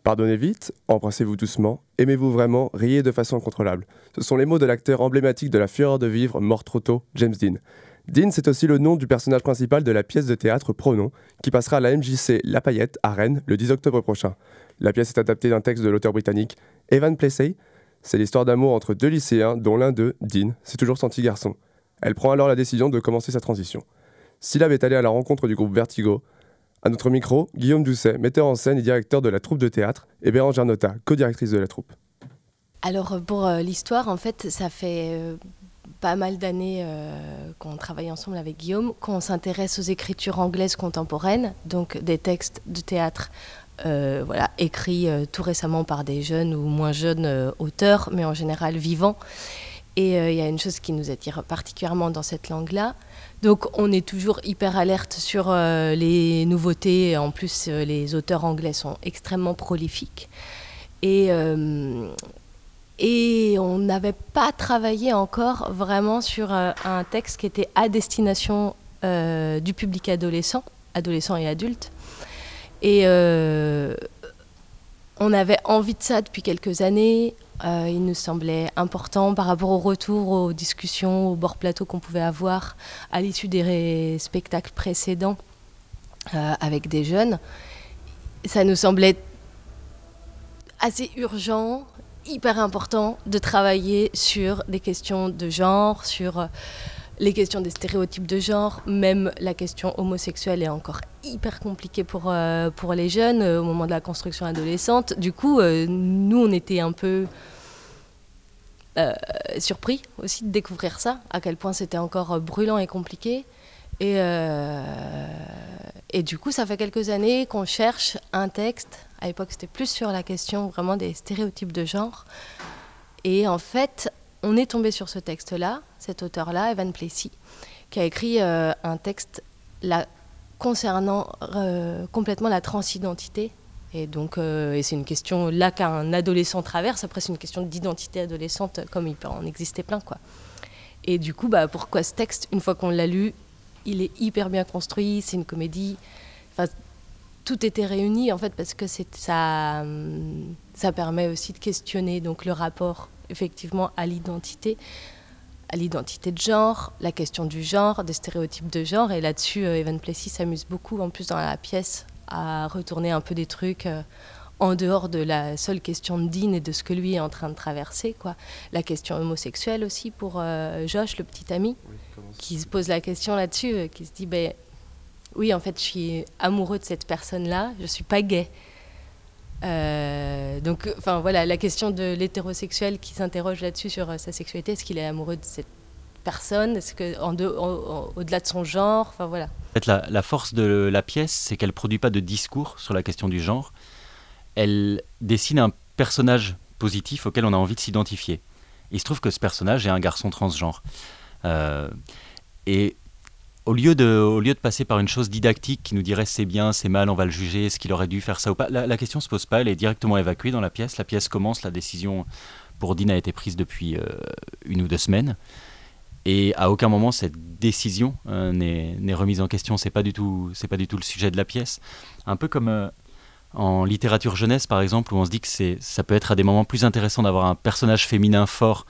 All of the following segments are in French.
Pardonnez vite, embrassez-vous doucement, aimez-vous vraiment, riez de façon incontrôlable. Ce sont les mots de l'acteur emblématique de La Fureur de vivre, mort trop tôt, James Dean. Dean, c'est aussi le nom du personnage principal de la pièce de théâtre Pronom, qui passera à la MJC La Paillette à Rennes le 10 octobre prochain. La pièce est adaptée d'un texte de l'auteur britannique Evan Plessey. C'est l'histoire d'amour entre deux lycéens, dont l'un d'eux, Dean, s'est toujours senti garçon. Elle prend alors la décision de commencer sa transition. Syllab est allé à la rencontre du groupe Vertigo. À notre micro, Guillaume Doucet, metteur en scène et directeur de la troupe de théâtre, et Bérangère Nota, co-directrice de la troupe. Alors pour l'histoire, en fait, ça fait pas mal d'années qu'on travaille ensemble avec Guillaume, qu'on s'intéresse aux écritures anglaises contemporaines, donc des textes de théâtre écrits tout récemment par des jeunes ou moins jeunes auteurs, mais en général vivants. Et il y a une chose qui nous attire particulièrement dans cette langue-là. Donc on est toujours hyper alerte sur les nouveautés. En plus, les auteurs anglais sont extrêmement prolifiques. Et on n'avait pas travaillé encore vraiment sur un texte qui était à destination du public adolescent et adulte. Et on avait envie de ça depuis quelques années. Il nous semblait important par rapport au retour, aux discussions, au bord plateau qu'on pouvait avoir à l'issue des spectacles précédents avec des jeunes. Ça nous semblait assez urgent, hyper important de travailler sur des questions de genre, sur les questions des stéréotypes de genre. Même la question homosexuelle est encore hyper compliquée pour les jeunes au moment de la construction adolescente. Du coup, nous, on était un peu surpris aussi de découvrir ça, à quel point c'était encore brûlant et compliqué. Et du coup, ça fait quelques années qu'on cherche un texte. À l'époque, c'était plus sur la question vraiment des stéréotypes de genre. Et en fait, on est tombé sur ce texte-là, cet auteur-là, Evan Plessey, qui a écrit un texte concernant complètement la transidentité. Et donc, c'est une question là qu'un adolescent traverse. Après, c'est une question d'identité adolescente, comme il peut en exister plein, quoi. Et du coup, pourquoi ce texte, une fois qu'on l'a lu, il est hyper bien construit, c'est une comédie. Enfin, tout était réuni, en fait, parce que ça permet aussi de questionner donc, le rapport, effectivement, à l'identité de genre, la question du genre, des stéréotypes de genre. Et là-dessus, Evan Plessey s'amuse beaucoup, en plus, dans la pièce, à retourner un peu des trucs en dehors de la seule question de Dean et de ce que lui est en train de traverser, quoi. La question homosexuelle aussi pour Josh, le petit ami, qui se pose la question là-dessus, qui se dit oui, en fait, je suis amoureux de cette personne-là, je ne suis pas gay. Donc, voilà, la question de l'hétérosexuel qui s'interroge là-dessus sur sa sexualité, est-ce qu'il est amoureux de cette personne, est-ce que au-delà de son genre, enfin voilà. En fait, la force de la pièce, c'est qu'elle ne produit pas de discours sur la question du genre. Elle dessine un personnage positif auquel on a envie de s'identifier. Et il se trouve que ce personnage est un garçon transgenre. Et au lieu de passer par une chose didactique qui nous dirait c'est bien, c'est mal, on va le juger, est-ce qu'il aurait dû faire ça ou pas, la question ne se pose pas, elle est directement évacuée dans la pièce. La pièce commence, la décision pour Dean a été prise depuis 1 ou 2 semaines. Et à aucun moment cette décision n'est remise en question. C'est pas du tout le sujet de la pièce. Un peu comme en littérature jeunesse par exemple, où on se dit que ça peut être à des moments plus intéressant d'avoir un personnage féminin fort,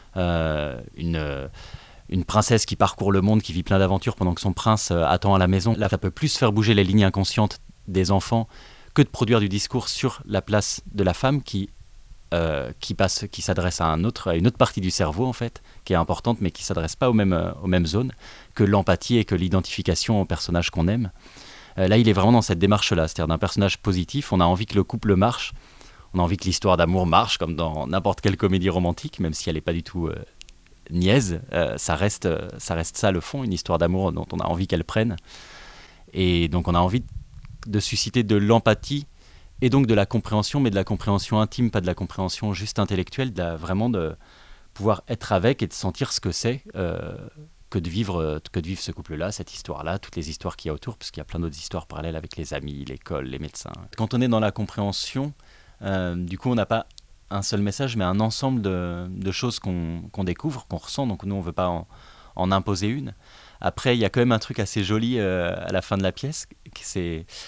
une princesse qui parcourt le monde, qui vit plein d'aventures pendant que son prince attend à la maison. Là, ça peut plus faire bouger les lignes inconscientes des enfants que de produire du discours sur la place de la femme qui s'adresse à une autre partie du cerveau en fait, qui est importante mais qui ne s'adresse pas aux mêmes zones que l'empathie et que l'identification au personnage qu'on aime. Là, il est vraiment dans cette démarche-là, c'est-à-dire d'un personnage positif. On a envie que le couple marche, on a envie que l'histoire d'amour marche, comme dans n'importe quelle comédie romantique, même si elle n'est pas du tout niaise. Ça reste ça le fond, une histoire d'amour dont on a envie qu'elle prenne. Et donc on a envie de susciter de l'empathie et donc de la compréhension, mais de la compréhension intime, pas de la compréhension juste intellectuelle, vraiment de pouvoir être avec et de sentir ce que c'est que de vivre ce couple-là, cette histoire-là, toutes les histoires qu'il y a autour, parce qu'il y a plein d'autres histoires parallèles avec les amis, l'école, les médecins. Quand on est dans la compréhension, du coup on n'a pas un seul message, mais un ensemble de choses qu'on découvre, qu'on ressent, donc nous on ne veut pas en imposer une. Après, il y a quand même un truc assez joli à la fin de la pièce, c'est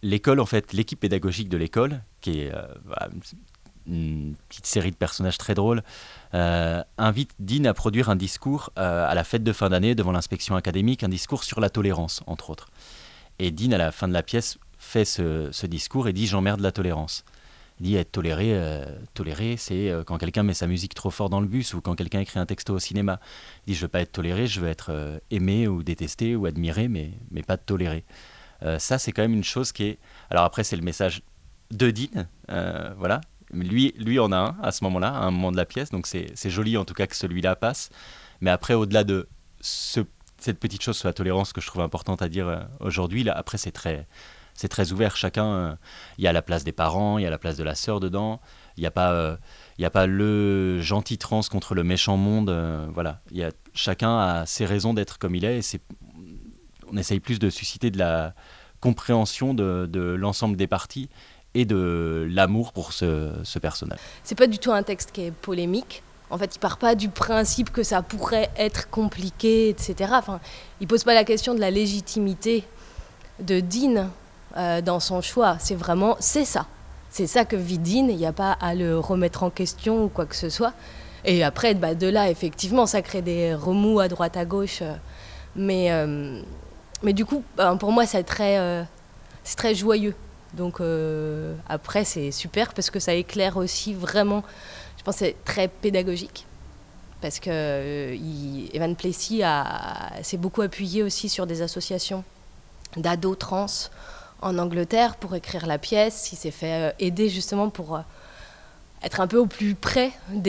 l'école, en fait, l'équipe pédagogique de l'école, qui est voilà, une petite série de personnages très drôles, invite Dean à produire un discours à la fête de fin d'année devant l'inspection académique, un discours sur la tolérance, entre autres. Et Dean, à la fin de la pièce, fait ce discours et dit « j'emmerde la tolérance ». Il dit être toléré, c'est quand quelqu'un met sa musique trop fort dans le bus ou quand quelqu'un écrit un texto au cinéma. Il dit je veux pas être toléré, je veux être aimé ou détesté ou admiré, mais pas toléré. Ça, c'est quand même une chose qui est... Alors après, c'est le message de Dean, voilà. Lui en a un à ce moment-là, à un moment de la pièce, donc c'est joli en tout cas que celui-là passe. Mais après, au-delà de cette petite chose sur la tolérance que je trouve importante à dire aujourd'hui, là, après c'est très ouvert, chacun, il y a la place des parents, il y a la place de la sœur dedans, il n'y a pas le gentil trans contre le méchant monde, voilà. Chacun a ses raisons d'être comme il est, et on essaye plus de susciter de la compréhension de l'ensemble des parties et de l'amour pour ce personnage. C'est pas du tout un texte qui est polémique. En fait, il part pas du principe que ça pourrait être compliqué, etc. Enfin, il pose pas la question de la légitimité de Dean dans son choix. C'est ça que vit Dean. Il n'y a pas à le remettre en question ou quoi que ce soit. Et après, de là, effectivement, ça crée des remous à droite, à gauche. Mais du coup, pour moi, c'est très joyeux. Donc après, c'est super parce que ça éclaire aussi vraiment... Je pense que c'est très pédagogique. Parce que Evan Plessy s'est beaucoup appuyé aussi sur des associations d'ados trans en Angleterre pour écrire la pièce. Il s'est fait aider justement pour être un peu au plus près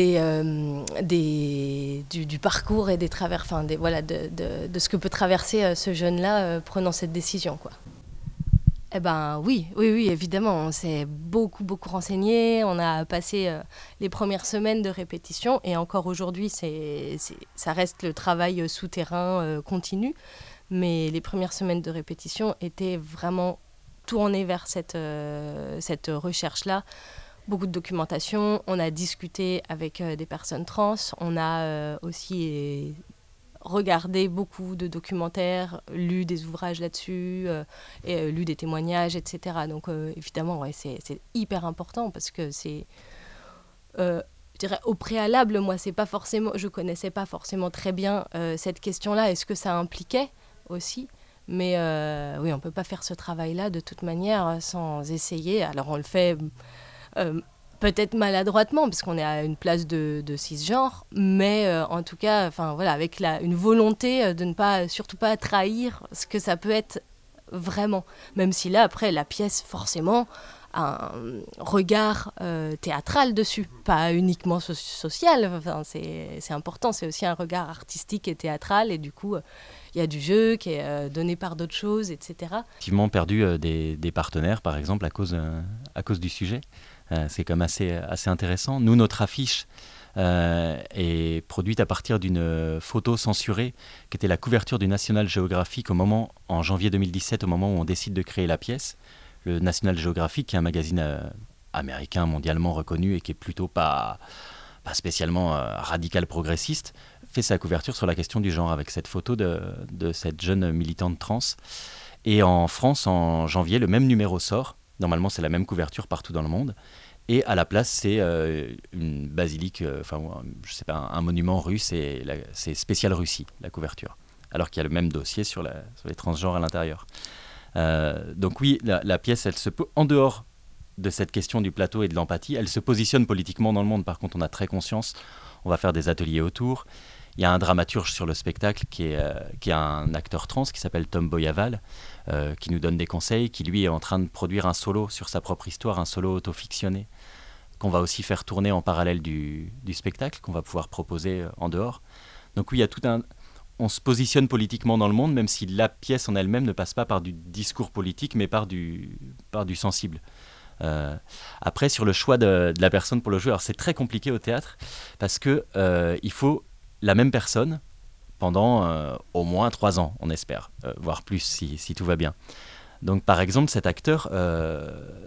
du parcours et des travers, de ce que peut traverser ce jeune-là prenant cette décision, quoi. Eh ben oui, évidemment. On s'est beaucoup renseigné. On a passé les premières semaines de répétition et encore aujourd'hui, ça reste le travail souterrain continu. Mais les premières semaines de répétition étaient vraiment tournées vers cette recherche-là. Beaucoup de documentation. On a discuté avec des personnes trans. On a aussi regardé beaucoup de documentaires, lu des ouvrages là-dessus, et lu des témoignages, etc. Donc évidemment, c'est hyper important parce que c'est... je dirais au préalable, moi, je connaissais pas forcément très bien cette question-là. Est-ce que ça impliquait aussi ? Mais oui, on peut pas faire ce travail-là de toute manière sans essayer. Alors on le fait peut-être maladroitement parce qu'on est à une place de cisgenre, mais en tout cas, avec une volonté de ne pas, surtout pas trahir ce que ça peut être vraiment. Même si là, après, la pièce, forcément, a un regard théâtral dessus, pas uniquement social. Enfin, c'est important, c'est aussi un regard artistique et théâtral, et du coup, il y a du jeu qui est donné par d'autres choses, etc. Effectivement, perdu des partenaires, par exemple, à cause du sujet. C'est quand même assez intéressant. Nous, notre affiche est produite à partir d'une photo censurée qui était la couverture du National Geographic en janvier 2017, au moment où on décide de créer la pièce. Le National Geographic, qui est un magazine américain mondialement reconnu et qui est plutôt pas spécialement radical progressiste, fait sa couverture sur la question du genre avec cette photo de cette jeune militante trans. Et en France, en janvier, le même numéro sort. Normalement, c'est la même couverture partout dans le monde. Et à la place, c'est une basilique, un monument russe, et c'est spécial Russie, la couverture. Alors qu'il y a le même dossier sur les transgenres à l'intérieur. Donc oui, la pièce, elle en dehors de cette question du plateau et de l'empathie, elle se positionne politiquement dans le monde. Par contre, on a très conscience, on va faire des ateliers autour. Il y a un dramaturge sur le spectacle qui est un acteur trans qui s'appelle Tom Boyaval, qui nous donne des conseils, qui lui est en train de produire un solo sur sa propre histoire, un solo autofictionné, qu'on va aussi faire tourner en parallèle du spectacle, qu'on va pouvoir proposer en dehors. Donc oui, il y a on se positionne politiquement dans le monde, même si la pièce en elle-même ne passe pas par du discours politique, mais par du sensible. Après, sur le choix de la personne pour le jouer, alors c'est très compliqué au théâtre, parce que il faut la même personne pendant au moins 3 ans, on espère, voire plus si tout va bien. Donc par exemple, cet acteur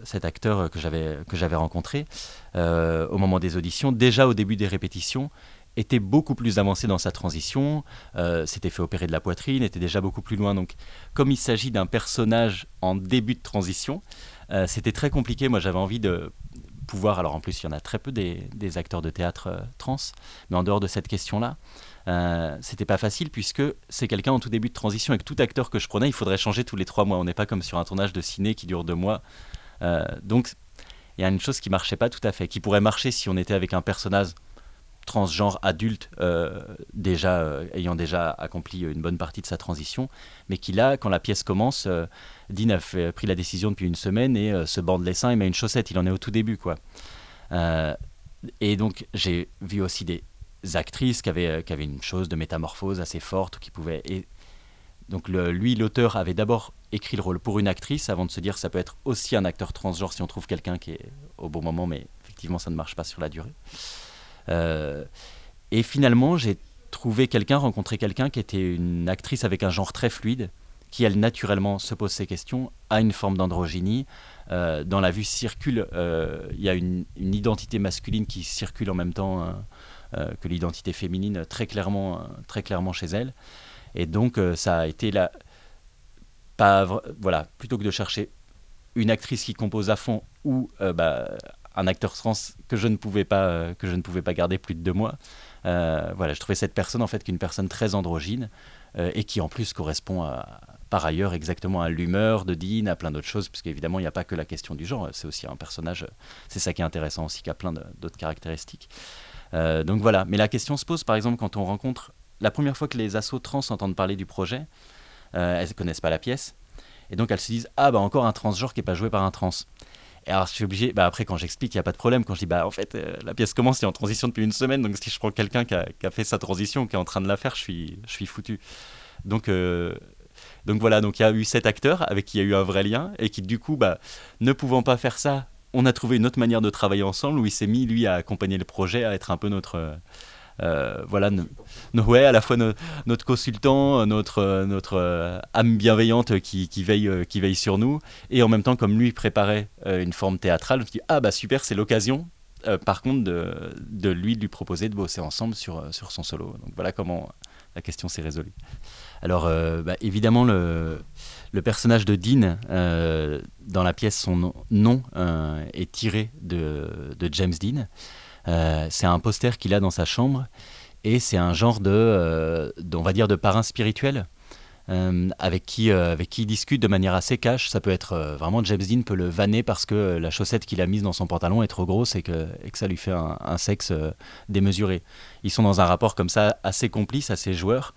que j'avais rencontré au moment des auditions, déjà au début des répétitions, était beaucoup plus avancé dans sa transition, s'était fait opérer de la poitrine, était déjà beaucoup plus loin. Donc, comme il s'agit d'un personnage en début de transition, c'était très compliqué. Moi, j'avais envie de pouvoir... Alors, en plus, il y en a très peu des acteurs de théâtre trans, mais en dehors de cette question-là, c'était pas facile puisque c'est quelqu'un en tout début de transition et que tout acteur que je prenais, il faudrait changer tous les 3 mois. On n'est pas comme sur un tournage de ciné qui dure 2 mois. Donc, il y a une chose qui marchait pas tout à fait, qui pourrait marcher si on était avec un personnage transgenre adulte ayant déjà accompli une bonne partie de sa transition, mais qui là, quand la pièce commence, Dean a pris la décision depuis une semaine et se bande les seins et met une chaussette. Il en est au tout début, quoi. Et donc j'ai vu aussi des actrices qui avaient une chose de métamorphose assez forte, qui pouvaient... Et donc l'auteur avait d'abord écrit le rôle pour une actrice avant de se dire ça peut être aussi un acteur transgenre si on trouve quelqu'un qui est au bon moment, mais effectivement ça ne marche pas sur la durée. Et finalement, j'ai rencontré quelqu'un qui était une actrice avec un genre très fluide, qui, elle, naturellement, se pose ces questions, a une forme d'androgynie. Dans la vue circule, il y a une identité masculine qui circule en même temps que l'identité féminine très clairement chez elle. Et donc, ça a été plutôt que de chercher une actrice qui compose à fond ou un acteur trans que je ne pouvais pas garder plus de 2 mois. Je trouvais cette personne en fait qu'une personne très androgyne et qui en plus correspond par ailleurs exactement à l'humeur de Dean, à plein d'autres choses, parce qu'évidemment il n'y a pas que la question du genre, c'est aussi un personnage, c'est ça qui est intéressant aussi, qui a plein d'autres caractéristiques. Donc voilà, mais la question se pose par exemple quand on rencontre, la première fois que les assos trans entendent parler du projet, elles ne connaissent pas la pièce, et donc elles se disent « Ah bah encore un transgenre qui n'est pas joué par un trans ». Et alors je suis obligé, après quand j'explique, il n'y a pas de problème. Quand je dis, en fait, la pièce commence, il est en transition depuis 1 semaine, donc si je prends quelqu'un qui a fait sa transition, qui est en train de la faire, je suis foutu. Donc voilà, donc il y a eu cet acteur avec qui il y a eu un vrai lien, et qui du coup, ne pouvant pas faire ça, on a trouvé une autre manière de travailler ensemble, où il s'est mis, lui, à accompagner le projet, à être un peu notre... à la fois notre consultant, notre âme bienveillante qui veille sur nous, et en même temps comme lui préparait une forme théâtrale, on se dit super, c'est l'occasion par contre de lui proposer de bosser ensemble sur son solo. Donc voilà comment la question s'est résolue. Alors évidemment le personnage de Dean dans la pièce, son nom est tiré de James Dean. C'est un poster qu'il a dans sa chambre et c'est un genre on va dire de parrain spirituel avec qui il discute de manière assez cash. Ça peut être vraiment, James Dean peut le vanner parce que la chaussette qu'il a mise dans son pantalon est trop grosse et que ça lui fait un sexe démesuré. Ils sont dans un rapport comme ça assez complice, assez joueur.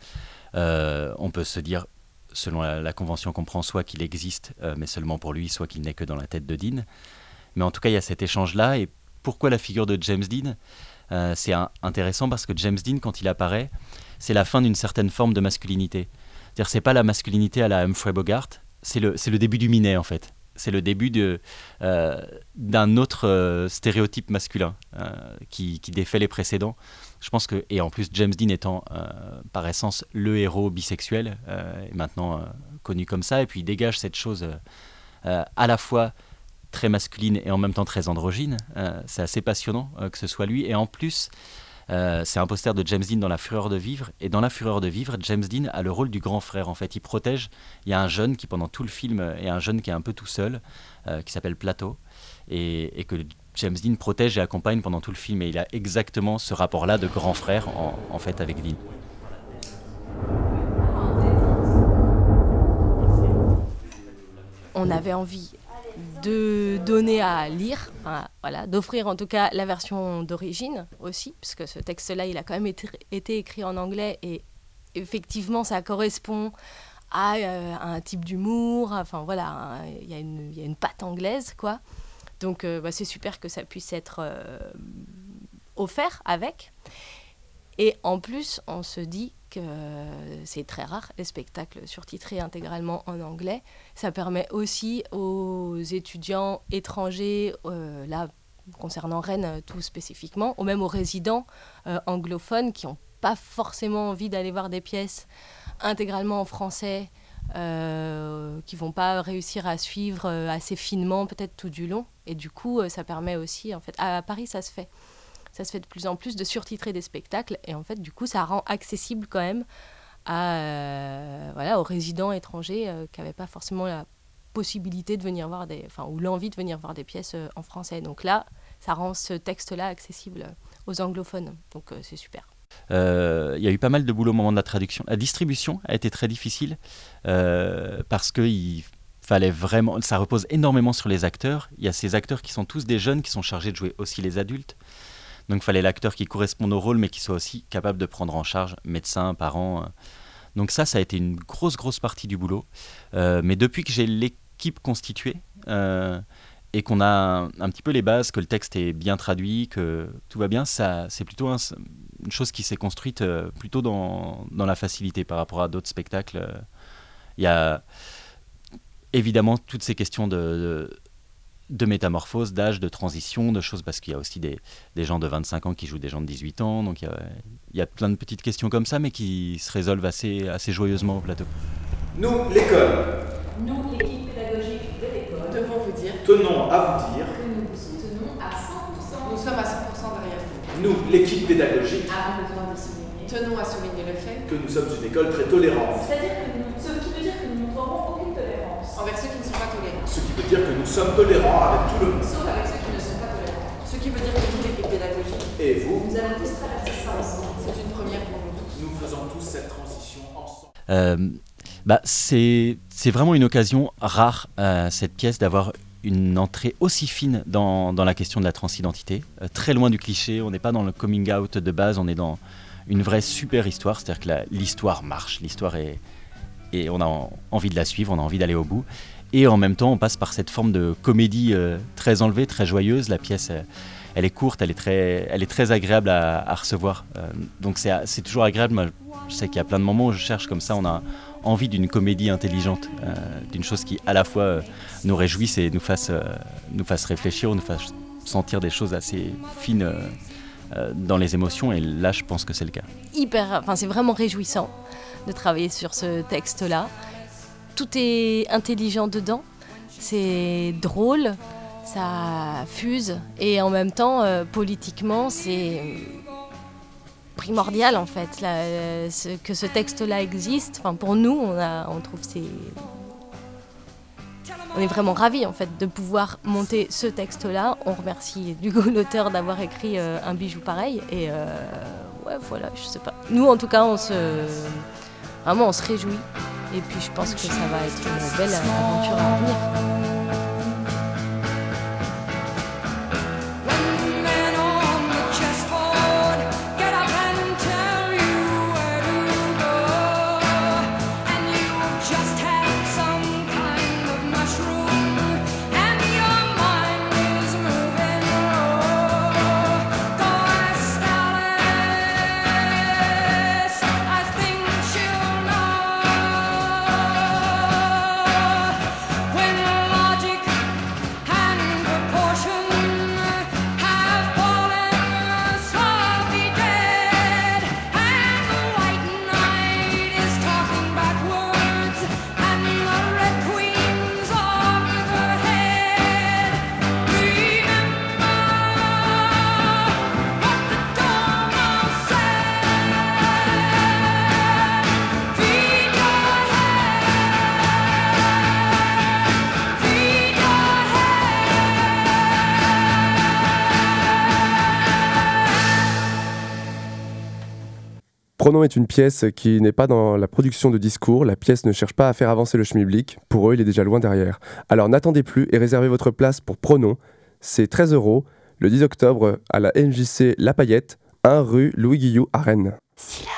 On peut se dire, selon la convention qu'on prend, soit qu'il existe mais seulement pour lui, soit qu'il n'est que dans la tête de Dean. Mais en tout cas, il y a cet échange-là. Et pourquoi la figure de James Dean ? C'est intéressant parce que James Dean, quand il apparaît, c'est la fin d'une certaine forme de masculinité. C'est-à-dire, c'est pas la masculinité à la Humphrey Bogart, c'est le début du Minet, en fait. C'est le début d'un autre stéréotype masculin qui défait les précédents. Je pense que, et en plus, James Dean étant par essence le héros bisexuel, est maintenant connu comme ça, et puis il dégage cette chose à la fois très masculine et en même temps très androgyne. C'est assez passionnant que ce soit lui. Et en plus, c'est un poster de James Dean dans La Fureur de Vivre. Et dans La Fureur de Vivre, James Dean a le rôle du grand frère. En fait, il protège. Il y a un jeune qui, pendant tout le film, est un jeune qui est un peu tout seul, qui s'appelle Plateau, et que James Dean protège et accompagne pendant tout le film. Et il a exactement ce rapport-là de grand frère, en fait, avec Dean. On avait envie de donner à lire, d'offrir en tout cas la version d'origine aussi, puisque ce texte-là, il a quand même été écrit en anglais et effectivement, ça correspond à un type d'humour, il y a une patte anglaise, quoi. Donc, c'est super que ça puisse être offert avec. Et en plus, on se dit que c'est très rare, les spectacles surtitrés intégralement en anglais. Ça permet aussi aux étudiants étrangers, là, concernant Rennes tout spécifiquement, ou même aux résidents anglophones qui n'ont pas forcément envie d'aller voir des pièces intégralement en français, qui ne vont pas réussir à suivre assez finement peut-être tout du long. Et du coup, ça permet aussi, en fait, à Paris, ça se fait. ça se fait de plus en plus de surtitrer des spectacles. Et en fait, du coup, ça rend accessible quand même aux résidents étrangers qui n'avaient pas forcément la possibilité de venir voir ou l'envie de venir voir des pièces en français. Donc là, ça rend ce texte-là accessible aux anglophones. Donc c'est super. Il y a eu pas mal de boulot au moment de la traduction. La distribution a été très difficile parce qu'il fallait vraiment... Ça repose énormément sur les acteurs. Il y a ces acteurs qui sont tous des jeunes qui sont chargés de jouer aussi les adultes. Donc il fallait l'acteur qui corresponde au rôle mais qui soit aussi capable de prendre en charge médecins, parents. Donc ça a été une grosse partie du boulot. Mais depuis que j'ai l'équipe constituée et qu'on a un petit peu les bases, que le texte est bien traduit, que tout va bien, c'est plutôt une chose qui s'est construite plutôt dans la facilité par rapport à d'autres spectacles. Il y a évidemment toutes ces questions de métamorphose, d'âge, de transition, de choses, parce qu'il y a aussi des gens de 25 ans qui jouent des gens de 18 ans, donc il y a plein de petites questions comme ça, mais qui se résolvent assez joyeusement au plateau. Nous, l'école. Nous, l'équipe pédagogique de l'école. Devons vous dire. Tenons à vous dire. Que nous vous soutenons à 100%. Nous sommes à 100% derrière vous. Nous, l'équipe pédagogique. Avons besoin de souligner. Tenons à souligner le fait. Que nous sommes une école très tolérante. C'est-à-dire ce qui veut dire que nous ne montrerons aucune tolérance. Envers ceux qui ne sont pas tolérants. Ce qui veut dire que nous sommes tolérants avec tout le monde. Sauf avec ceux qui ne sont pas tolérants. Ce qui veut dire que nous, l'équipe pédagogique. Et vous. Nous allons tous traverser ça ensemble. C'est une première pour nous tous. Nous faisons tous cette transition ensemble. C'est vraiment une occasion rare, cette pièce, d'avoir une entrée aussi fine dans la question de la transidentité. Très loin du cliché, on n'est pas dans le coming out de base, on est dans une vraie super histoire, c'est-à-dire que l'histoire marche, l'histoire est... Et on a envie de la suivre, on a envie d'aller au bout. Et en même temps, on passe par cette forme de comédie très enlevée, très joyeuse. La pièce, elle est courte, elle est très agréable à recevoir. Donc c'est toujours agréable. Moi, je sais qu'il y a plein de moments où je cherche comme ça, on a envie d'une comédie intelligente, d'une chose qui à la fois nous réjouisse et nous fasse réfléchir, ou nous fasse sentir des choses assez fines dans les émotions. Et là, je pense que c'est le cas. C'est vraiment réjouissant de travailler sur ce texte-là. Tout est intelligent dedans, c'est drôle, ça fuse, et en même temps, politiquement, c'est primordial en fait, que ce texte-là existe. Enfin, pour nous, on trouve on est vraiment ravis en fait de pouvoir monter ce texte-là. On remercie du coup l'auteur d'avoir écrit un bijou pareil, et voilà, je sais pas. Nous, en tout cas, on se réjouit, et puis je pense que ça va être une belle aventure à venir. Pronom est une pièce qui n'est pas dans la production de discours. La pièce ne cherche pas à faire avancer le schmilblick. Pour eux, il est déjà loin derrière. Alors n'attendez plus et réservez votre place pour Pronom. C'est 13 € le 10 octobre à la MJC La Paillette, 1 rue Louis Guillou à Rennes.